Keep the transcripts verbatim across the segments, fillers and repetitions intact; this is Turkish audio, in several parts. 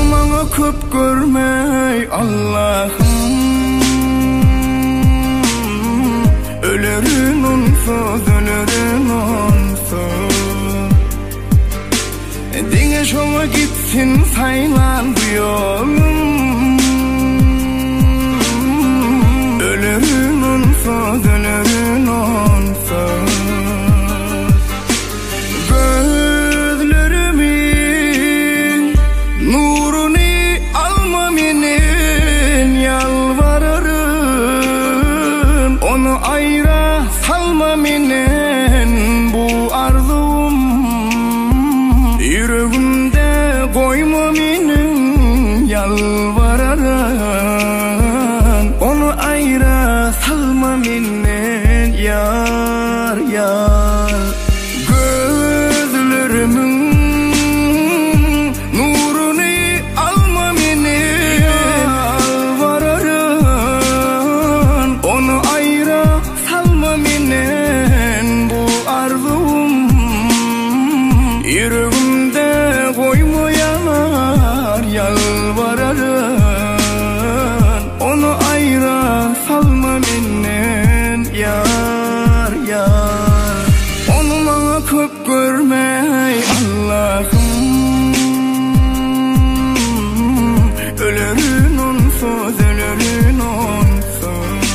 bana köp görmey Allah'ım. Ölürün onsuz, ölürün onsuz. Dine şoğa gitsin saylan bu yolum. Ölürün onsuz, ölürün onsuz. Gözlerimin nurunu alma menen yalvarırım. Onu ayra salma menen bu arzum. Yüreğimde koyma menen yalvarırım. Onu ayra salma menen yar yar. Gözlerimin nurunu alma menen yalvarırım. Onu ayra salma menen bu arzum. Yüreğimde koyma yanar yalvarırım. Onu ayra salma menen yar yar. Onu bana köp görmey Allah'ım. Ölürün onsuz, ölürün onsuz.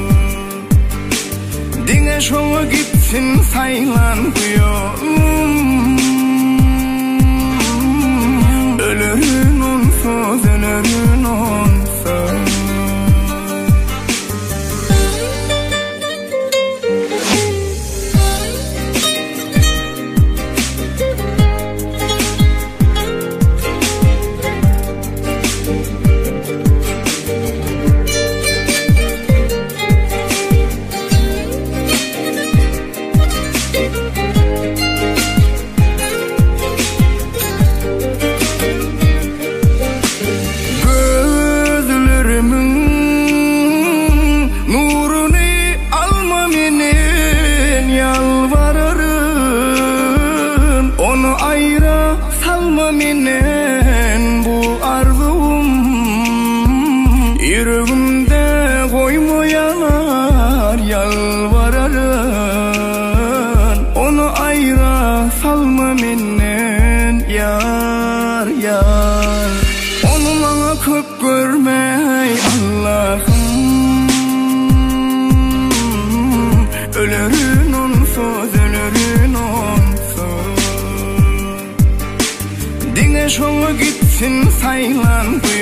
Dine şoğa gitsin saylan bu yolum. Ölürün onsuz, ölürün onsuz. Onu ayra salma menen bu arzum. Yüreğimde koyma yanar yalvarırım. Onu ayra salma menen yar yar. Onu bana köp görmey Allah'ım. Ölürün onsuz, ölürün onsuz. Dine şoğa gitsin saylan bu